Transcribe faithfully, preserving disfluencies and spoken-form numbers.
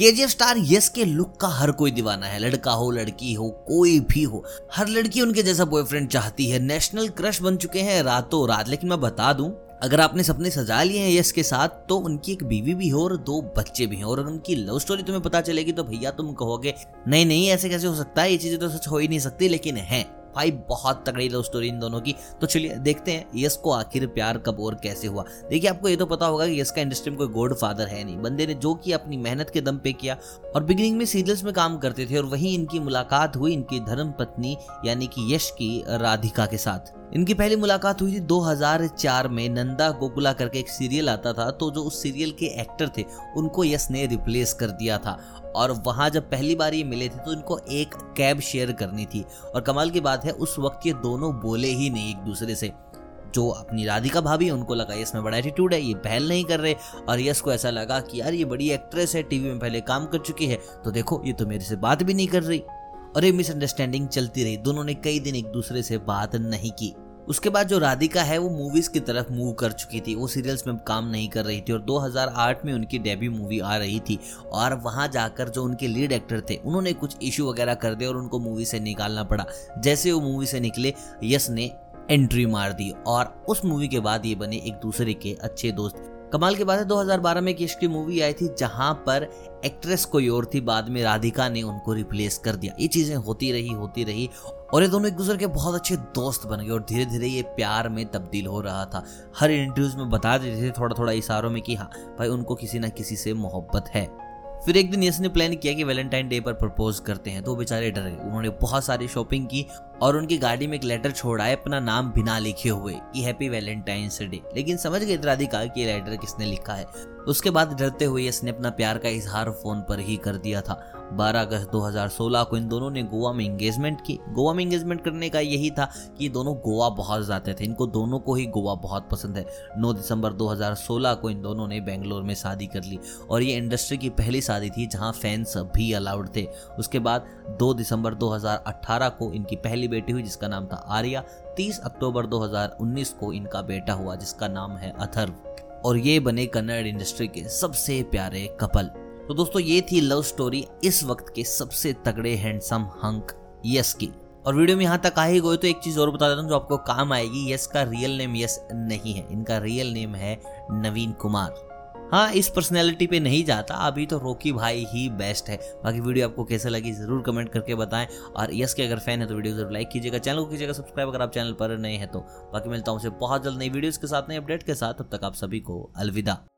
KGF star Yash के लुक का हर कोई दीवाना है, लड़का हो लड़की हो कोई भी हो, हर लड़की उनके जैसा बॉयफ्रेंड चाहती है, नेशनल क्रश बन चुके हैं रातों रात। लेकिन मैं बता दूं, अगर आपने सपने सजा लिए हैं यस के साथ तो उनकी एक बीवी भी हो और दो बच्चे भी हैं, और उनकी लव स्टोरी तुम्हें पता चलेगी तो भैया तुम कहोगे नहीं नहीं ऐसे कैसे हो सकता है, ये चीजें तो सच हो ही नहीं सकती। लेकिन है भाई, बहुत तगड़ी लव स्टोरी इन दोनों की। तो चलिए देखते हैं यस को आखिर प्यार कब और कैसे हुआ। देखिए, आपको ये तो पता होगा कि यस का इंडस्ट्री में कोई गॉड फादर है नहीं। बंदे ने जो किया अपनी मेहनत के दम पे किया, और बिगिनिंग में सीरियल्स में काम करते थे, और वहीं इनकी मुलाकात हुई इनकी धर्म पत्नी यानी कि यश की राधिका के साथ। इनकी पहली मुलाकात हुई थी दो हज़ार चार में। नंदा गोकुला करके एक सीरियल आता था, तो जो उस सीरियल के एक्टर थे उनको यस ने रिप्लेस कर दिया था, और वहां जब पहली बार ये मिले थे तो इनको एक कैब शेयर करनी थी। और कमाल की बात है, उस वक्त ये दोनों बोले ही नहीं एक दूसरे से। जो अपनी राधिका भाभी है उनको लगा यस में बड़ा एटीट्यूड है, ये पहल नहीं कर रहे, और यस को ऐसा लगा कि यार ये बड़ी एक्ट्रेस है, टीवी में पहले काम कर चुकी है, तो देखो ये तो मेरे से बात भी नहीं कर रही। और ये मिसअंडरस्टैंडिंग चलती रही, दोनों ने कई दिन एक दूसरे से बात नहीं की। उसके बाद जो राधिका है वो मूवीज की तरफ मूव कर चुकी थी, वो सीरियल्स में काम नहीं कर रही थी, और दो हज़ार आठ में उनकी डेब्यू मूवी आ रही थी, और वहां जाकर जो उनके लीड एक्टर थे उन्होंने कुछ इशू वगैरह कर दिया और उनको मूवी से निकालना पड़ा। जैसे वो मूवी से निकले, यस ने एंट्री मार दी, और उस मूवी के बाद ये बने एक दूसरे के अच्छे दोस्त। कमाल की बात है, दो हज़ार बारह में यश की मूवी आई थी जहां पर एक्ट्रेस कोई और थी, बाद में राधिका ने उनको रिप्लेस कर दिया। ये चीजें होती रही होती रही और ये दोनों एक दूसरे के बहुत अच्छे दोस्त बन गए, और धीरे धीरे ये प्यार में तब्दील हो रहा था। हर इंटरव्यूज में बता देते थे थोड़ा थोड़ा इशारों में कि हाँ भाई उनको किसी ना किसी से मोहब्बत है। फिर एक दिन यस ने प्लान किया कि वैलेंटाइन डे पर प्रपोज करते हैं, तो बेचारे डर गए। उन्होंने बहुत सारी शॉपिंग की और उनकी गाड़ी में एक लेटर छोड़ा है अपना नाम बिना लिखे हुए कि हैप्पी वैलेंटाइंस डे। लेकिन समझ गए राधिका कि ये लेटर किसने लिखा है। उसके बाद डरते हुए यस ने अपना प्यार का इजहार फोन पर ही कर दिया था। बारह अगस्त दो हज़ार सोलह को इन दोनों ने गोवा में एंगेजमेंट की। गोवा में एंगेजमेंट करने का यही था कि दोनों गोवा बहुत जाते थे, इनको दोनों को ही गोवा बहुत पसंद है। नौ दिसंबर दो हज़ार सोलह को इन दोनों ने बेंगलोर में शादी कर ली, और ये इंडस्ट्री की पहली शादी थी जहां फैंस भी अलाउड थे। उसके बाद दो दिसंबर दो हज़ार अठारह को इनकी पहली बेटी हुई जिसका नाम था आर्या। तीस अक्टूबर दो हज़ार उन्नीस को इनका बेटा हुआ जिसका नाम है अथर्व, और ये बने कन्नड़ इंडस्ट्री के सबसे प्यारे कपल। तो दोस्तों, ये थी लव स्टोरी इस वक्त के सबसे तगड़े हैंडसम हंक यस की। और वीडियो में यहाँ तक आ ही गए तो एक चीज और बता देता हूँ जो आपको काम आएगी। यस का रियल नेम यस नहीं है, इनका रियल नेम है नवीन कुमार। हाँ, इस पर्सनैलिटी पे नहीं जाता, अभी तो रॉकी भाई ही बेस्ट है। बाकी वीडियो आपको कैसे लगी जरूर कमेंट करके बताएं, और यस के अगर फैन है तो वीडियो जरूर लाइक कीजिएगा, चैनल को कीजिएगा सब्सक्राइब अगर आप चैनल पर नए हैं तो। बाकी मिलता हूँ बहुत जल्द नई वीडियोस के साथ, नई अपडेट के साथ। तब तक आप सभी को अलविदा।